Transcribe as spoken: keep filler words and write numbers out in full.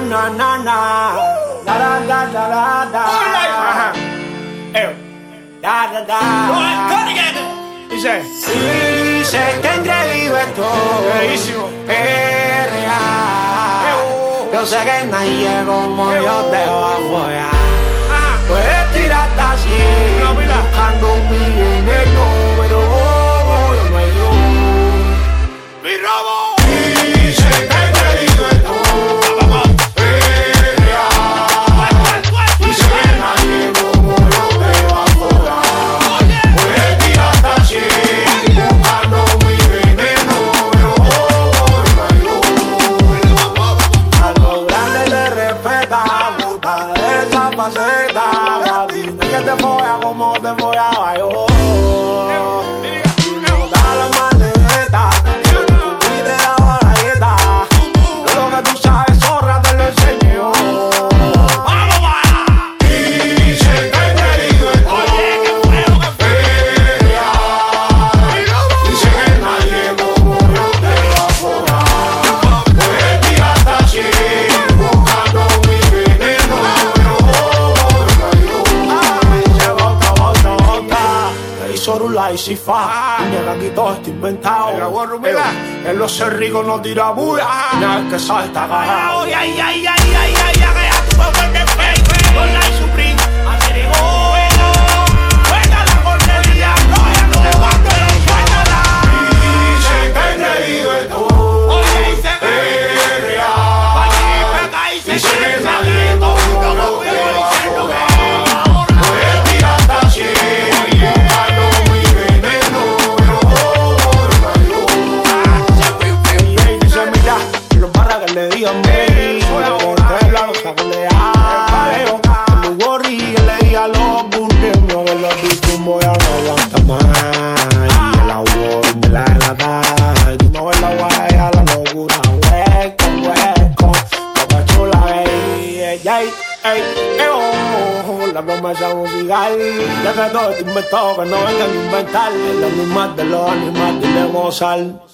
na na na. La la la la la la. Ajá. Eh. Da da da. Dice. Dice que increíble estoy. Buenísimo. Es real. Yo sé que nadie como yo te va a follar. Puedes tirarte así, buscando mi dinero, pero oh, yo me dio. Mi robo. Dice que te digo esto, es real. Dice que nadie como yo te va a follar. Puedes tirarte así, buscando mi dinero, pero oh, yo me dio. A los grandes les respeta, puta de esa faceta. Que te folla como te follaba yo. Y no da la maleta, y te daba la dieta. Lo que tú sabes, zorra, te lo enseño. ¡Vamos, va! Dice que te digo esto. Oye, que feo, que feo. Dice que nadie como yo te va a follar. Puedes tirarte así, buscando mi veneno. Sorula y Sifa, niega aquí todo está inventado. En los cerrigos no tira bulla, nada que sabe está cagado. Ay, ay, ay, ay, ay, ay, ay, ay, tu papá de fake, con la Supreme, acerigó, juega la cornería, no, ya no le guardo la suéltala. Dice que te digo esto, oye, dice que es real. Dice que nadie como yo no te va a follar. Puedes tirarte así. Le digan baby, solo con la loca que le hago. Los gorrillas le digan los burritos, que los bichos ya no aguanta más. Y el agua me la helada, tú no ves la guaya, la locura, hueco, hueco. Toca chula, ey, ey, ey, ey, oh, la promesa musical, ya que todo está inventado, que no vengan a inventar. El animal de los animales de Mozart.